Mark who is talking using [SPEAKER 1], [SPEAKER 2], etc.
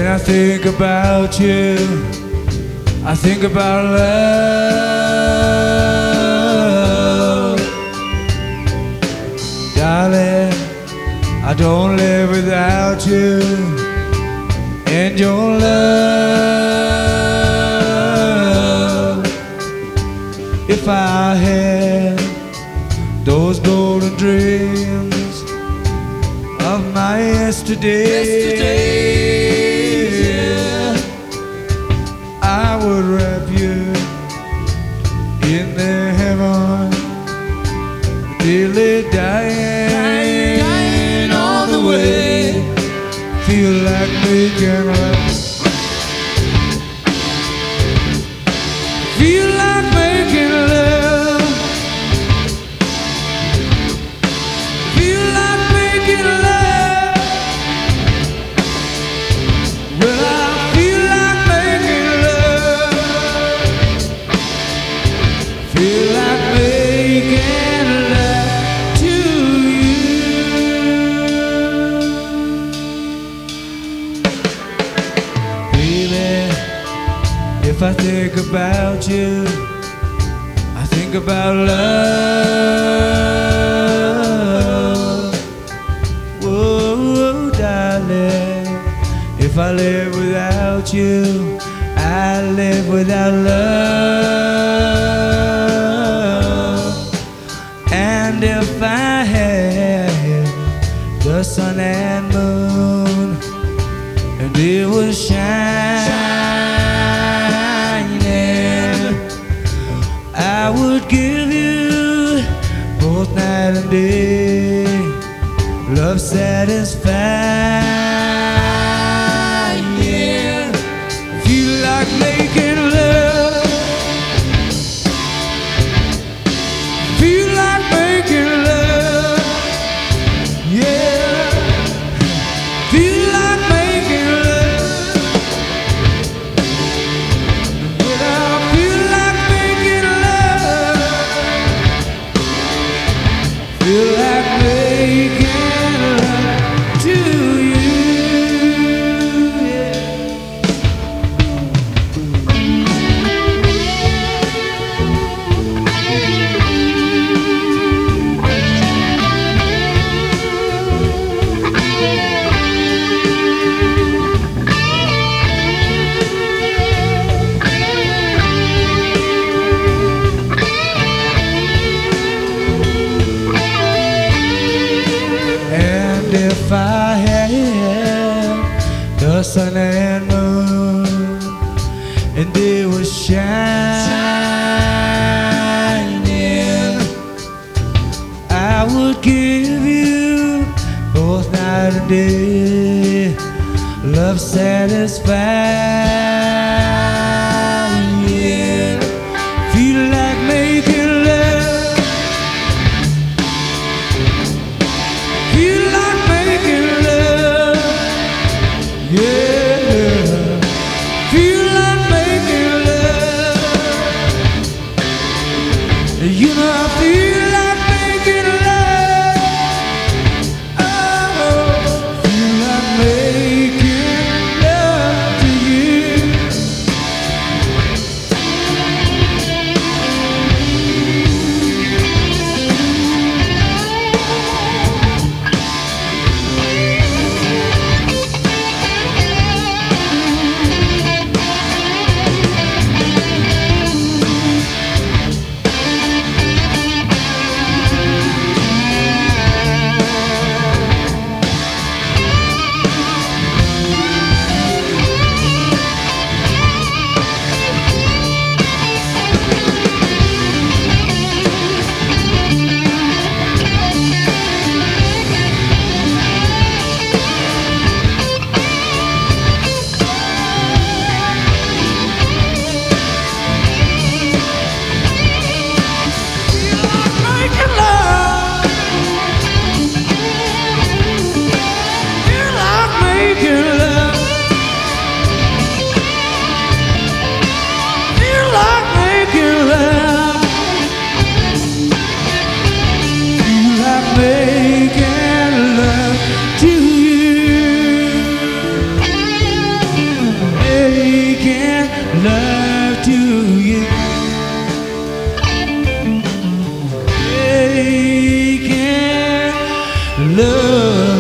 [SPEAKER 1] When I think about you, I think about love. Darling, I don't live without you and your love. If I had those golden dreams of my yesterday, I would wrap you in the heaven, daily dying on the way. Feel like making love. Feel like making love. Feel like making love. Well, I feel like making love. Feel like making love to you. Baby, if I think about you, I think about love. Whoa, darling, if I live without you, I live without love. And if I had the sun and moon, and it was shining, I would give you both night and day, love satisfying. Feel like making love. Feel like making love. Yeah. Feel like making love. Yeah, I feel like making love. Feel like making love to you. And if I had the sun and moon, and it was shining, I would give you both night and day, love satisfying. Feel like making love. Feel like making love. Yeah. Feel like making love. You know I feel like making love. Oh, feel like making love to you. love.